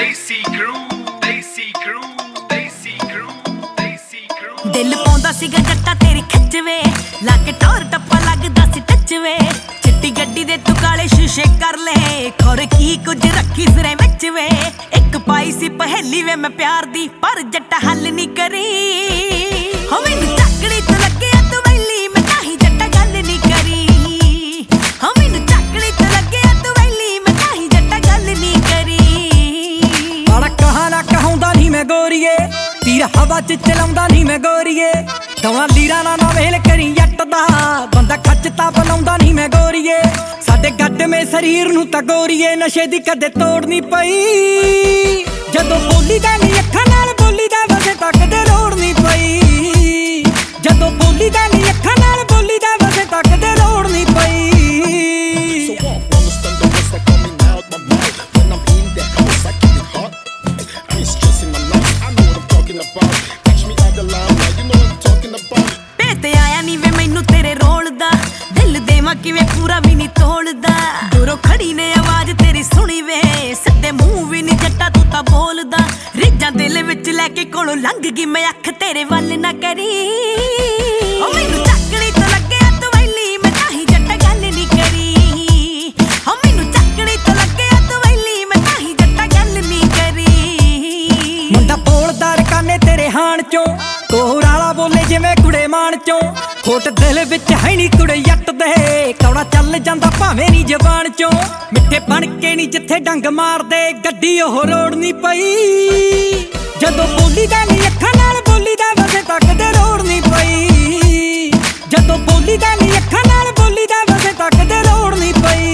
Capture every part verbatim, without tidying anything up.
ਦੇਸੀ ਕਰੂ ਦੇਸੀ ਕਰੂ ਦੇਸੀ ਕਰੂ ਦੇਸੀ ਕਰੂ ਦਿਲ ਪਾਉਂਦਾ ਸੀਗਾ ਜੱਟਾ ਤੇਰੀ ਖਿੱਚਵੇ ਲਾ ਕੇ ਟੌਰ ਟੱਪਾ ਲੱਗਦਾ ਸੀ ਟੱਚਵੇ ਚਿੱਟੀ ਗੱਡੀ ਦੇ ਤੂੰ ਕਾਲੇ ਸ਼ੀਸ਼ੇ ਕਰ ਲੈ ਖੋਰ ਕੀ ਕੁਝ ਰੱਖੀ ਸਿਰੇ ਵਿੱਚ ਵੇ ਇੱਕ ਪਾਈ ਸੀ ਪਹੇਲੀ ਵੇ ਮੈਂ ਪਿਆਰ ਦੀ ਪਰ ਜੱਟਾ ਹੱਲ ਨਹੀਂ ਕਰੀ ਹੋ ਮੈਨੂੰ ਚੱਕੜੀ ਤੋਂ ਲੱਗਿਆ ਤੂੰ ਵੈਲੀ ਮੈਂ ਤਾਂ ਹੀ ਜੱਟਾ ਗੱਲ ਨਹੀਂ ਕਰੀ ਹੋ ਮੈਨੂੰ ਚੱਕੜੀ ਤੋਂ ਲੱਗਿਆ ਤੂੰ ਵੈਲੀ ਮੈਂ ਤਾਂ ਹੀ ਜੱਟਾ ਗੱਲ ਨਹੀਂ ਕਰੀ ਬੜਾ ਕਹਾ ਨਾ ਕਹਾਉਂਦਾ ਨਹੀਂ ਮੈਂ ਗੋਰੀਏ ਤੀਰ ਹਵਾ ਚ ਚਲਾਉਂਦਾ ਨਹੀਂ ਮੈਂ ਗੋਰੀਏ ਦਵਾਂ ਲੀਰਾਂ ਨਾ ਨਾ ਵੇਲ ਕਰੀ ਜੱਟ ਦਾ ਬੰਦਾ ਖੱਚਤਾ ਬਣਾਉਂਦਾ ਨਹੀਂ ਮੈਂ ਗੋਰੀਏ ਸਾਡੇ ਗੱਡਵੇਂ ਸਰੀਰ ਨੂੰ ਤਾਂ ਗੋਰੀਏ ਨਸ਼ੇ ਦੀ ਕਦੇ ਤੋੜ ਨਹੀਂ ਪਈ ਜਦੋਂ ਬੋਲੀ ਦਾ ਨਹੀਂ ਅੱਖਾਂ ਨਾਲ ਬੋਲੀ ਦਾ ਵਸੇ ਤੱਕ ਦੇ ਰੋੜ ਨਹੀਂ ਪਈ ਜਦੋਂ ਬੋਲੀ ਦਾ ਨਹੀਂ ਅੱਖਾਂ ਨਾਲ ਬੋਲੀ ਦਾ ਵਸੇ ਤੱਕ ਦੇ ਰੋੜ ਨਹੀਂ ਪਈ ਤੇ ਆਇਆ ਨੀ ਵੇ ਮੈਨੂੰ ਤੇਰੇ ਰੋਲ ਦਾ ਦਿਲ ਦੇਵਾਂ ਕਿਵੇਂ ਪੂਰਾ ਵੀ ਨਹੀਂ ਤੋਲਦਾ ਦੂਰੋਂ ਖੜੀ ਨੇ ਆਵਾਜ਼ ਤੇਰੀ ਸੁਣੀ ਵੇ ਸਿੱਧੇ ਮੂੰਹ ਵੀ ਨਹੀਂ ਜੱਟਾ ਤੂੰ ਤਾਂ ਬੋਲਦਾ ਰਿੱਜਾਂ ਦਿਲ ਵਿੱਚ ਲੈ ਕੇ ਕੋਲੋਂ ਲੰਘ ਗਈ ਮੈਂ ਅੱਖ ਤੇਰੇ ਵੱਲ ਨਾ ਕਰੀ ਓ ਮੈਨੂੰ ਚੱਕੜੀ ਤੋਂ ਲੱਗਿਆ ਤੂੰ ਵੈਲੀ ਮੈਂ ਤਾਂ ਹੀ ਜੱਟਾ ਗੱਲ ਨਹੀਂ ਕਰੀ ਓ ਮੈਨੂੰ ਚੱਕੜੀ ਤੋਂ ਲੱਗਿਆ ਤੂੰ ਵੈਲੀ ਮੈਂ ਤਾਂ ਹੀ ਜੱਟਾ ਗੱਲ ਨਹੀਂ ਕਰੀ ਮੁੰਡਾ ਬੋਲਦਾ ਰਕਾਨੇ ਤੇਰੇ ਹਾਣ ਚੋਂ ਕੋਹਰ ਵਾਲਾ ਬੋਲੇ ਜਿਵੇਂ ਕੁੜੇ ਮਾਣ ਚੋਂ ਖੋਟ ਦਿਲ ਵਿੱਚ ਹੈ ਨੀ ਕੁੜੇ ਜੱਟ ਦੇ ਕੌੜਾ ਚੱਲ ਜਾਂਦਾ ਭਾਵੇਂ ਨੀ ਜ਼ਬਾਨ ਚੋਂ ਮਿੱਠੇ ਬਣ ਕੇ ਨੀ ਜਿੱਥੇ ਡੰਗ ਮਾਰਦੇ ਗੱਡੀ ਉਹ ਰੋੜ ਨੀ ਪਈ ਜਦੋਂ ਬੋਲੀ ਦਾ ਨੀ ਅੱਖਾਂ ਨਾਲ ਬੋਲੀ ਦਾ ਵਸੇ ਤੱਕ ਦੇ ਰੋੜ ਨੀ ਪਈ ਜਦੋਂ ਬੋਲੀ ਦਾ ਨੀ ਅੱਖਾਂ ਨਾਲ ਬੋਲੀ ਦਾ ਵਸੇ ਤੱਕ ਦੇ ਰੋੜ ਨੀ ਪਈ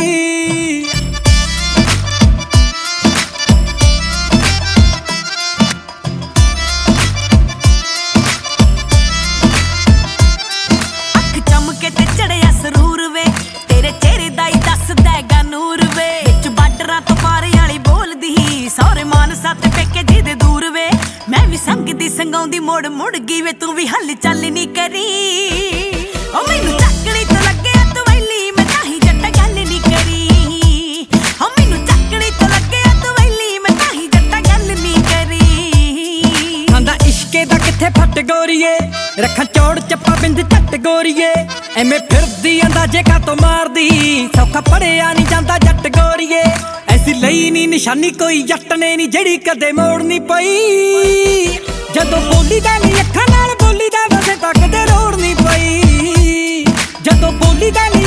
ਤੇ ਚੜਿਆ ਸਰੂਰ ਵੇ ਤੇਰੇ ਚਿਹਰੇ ਦਾ ਹੀ ਦੱਸਦਾ ਗਾ ਨੂਰ ਵੇ ਵਿੱਚ ਬਾਰਡਰਾਂ ਤੋਂ ਪਾਰ ਵਾਲੀ ਬੋਲਦੀ ਸਹੁਰੇ ਮਾਨਸਾ ਤੇ ਪੇਕੇ ਜਿਹਦੇ ਦੂਰ ਵੇ ਮੈਂ ਵੀ ਸੰਗਦੀ ਸੰਗਾਉਂਦੀ ਮੋੜ ਮੁੜ ਗਈ ਵੇ ਤੂੰ ਵੀ ਹੱਲ ਚੱਲ ਨਹੀਂ ਕਰੀ ਓ ਮੈਨੂੰ ਚੱਕੜੀ ਤੋਂ ਲੱਗਿਆ ਤੂੰ ਵੈਲੀ ਮੈਂ ਤਾਂ ਹੀ ਜੱਟਾ ਗੱਲ ਨਹੀਂ ਕਰੀ ਓ ਮੈਨੂੰ ਚੱਕੜੀ ਤੋਂ ਲੱਗਿਆ ਤੂੰ ਵੈਲੀ ਮੈਂ ਤਾਂ ਹੀ ਜੱਟਾ ਗੱਲ ਨਹੀਂ ਕਰੀ ਖਾਂਦਾ ਇਸ਼ਕੇ ਦਾ ਕਿੱਥੇ ਫੱਟ ਗੋਰੀਏ ਰੱਖਾਂ ਚੌੜ ਚੱਪਾ ਬਿੰਦ ਝੱਟ ਗੋਰੀਏ ਐਵੇਂ ਫਿਰਦੀ ਅੰਦਾਜ਼ੇ ਕਾਤੋਂ ਮਾਰਦੀ ਸੌਖਾ ਪੜਿਆ ਨਹੀਂ ਜਾਂਦਾ ਜੱਟ ਗੋਰੀਏ ਐਸੀ ਲਈ ਨਹੀਂ ਨਿਸ਼ਾਨੀ ਕੋਈ ਜੱਟ ਨੇ ਨਹੀਂ ਜਿਹੜੀ ਕਦੇ ਮੋੜ ਨਹੀਂ ਪਈ ਜਦੋਂ ਬੋਲੀ ਦਾ ਨਹੀਂ ਅੱਖਾਂ ਨਾਲ ਬੋਲੀ ਦਾ ਵਸੇ ਤੱਕ ਦੇ ਰੋੜ ਨਹੀਂ ਪਈ ਜਦੋਂ ਬੋਲੀ ਦਾ